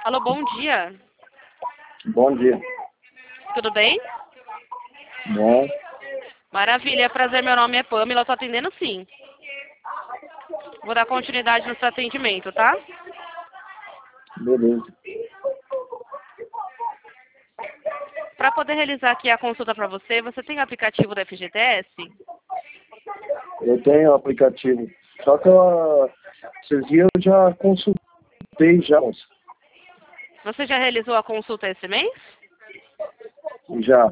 Alô, bom dia. Bom dia. Tudo bem? Bom, Maravilha, prazer, meu nome é Pamela, eu tô atendendo sim. Vou dar continuidade no seu atendimento, tá? beleza. Para poder realizar aqui a consulta para você, você tem o aplicativo da FGTS? Eu tenho o aplicativo. Só que esses dias eu já consultei já, moça. Você já realizou a consulta esse mês? Já.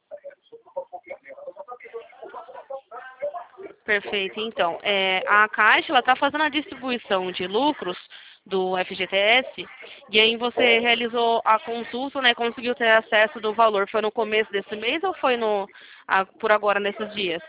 Perfeito, então. A Caixa está fazendo a distribuição de lucros do FGTS e aí você realizou a consulta, né? Conseguiu ter acesso do valor. Foi no começo desse mês ou foi por agora, nesses dias?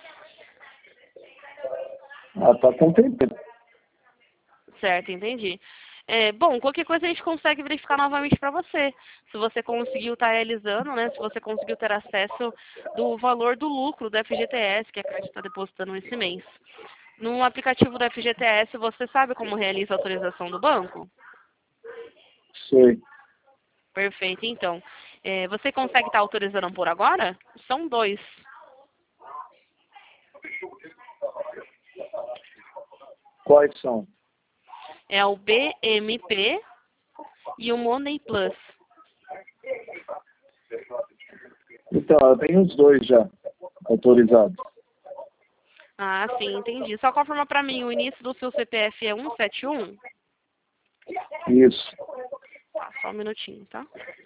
Ah, tá com tempo. Certo, entendi. Bom, qualquer coisa a gente consegue verificar novamente para você. Se você conseguiu estar realizando, né? Se você conseguiu ter acesso do valor do lucro do FGTS que a Caixa está depositando esse mês. No aplicativo do FGTS, você sabe como realiza a autorização do banco? Sei. Perfeito, então. Você consegue estar autorizando por agora? São dois. Quais são? É o BMP e o Money Plus. Então, eu tenho os dois já autorizados. Ah, sim, entendi. Só confirma para mim, o início do seu CPF é 171? Isso. Tá, só um minutinho, tá?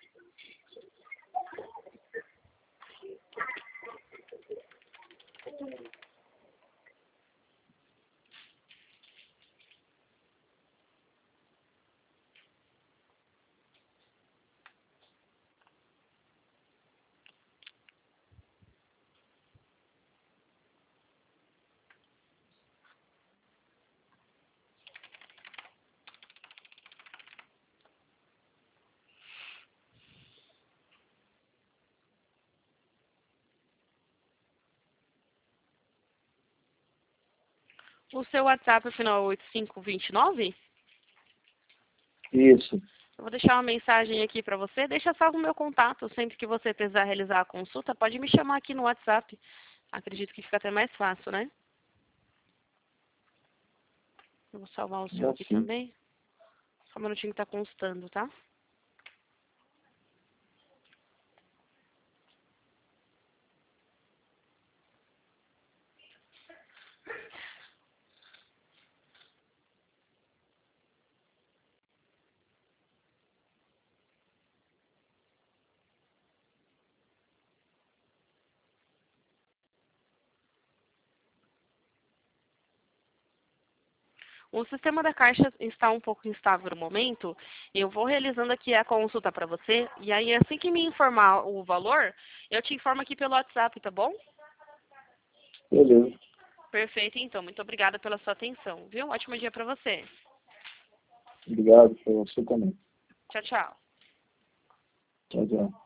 O seu WhatsApp, final 8529? Isso. Eu vou deixar uma mensagem aqui para você. Deixa salvo o meu contato. Sempre que você precisar realizar a consulta, pode me chamar aqui no WhatsApp. Acredito que fica até mais fácil, né? Eu vou salvar o seu aqui Assim. também. Só um minutinho que tá constando, tá? O sistema da Caixa está um pouco instável no momento. Eu vou realizando aqui a consulta para você. E aí, assim que me informar o valor, eu te informo aqui pelo WhatsApp, tá bom? Beleza. Perfeito, então. Muito obrigada pela sua atenção, viu? Ótimo dia para você. Obrigado por você também. Tchau, tchau. Tchau, tchau.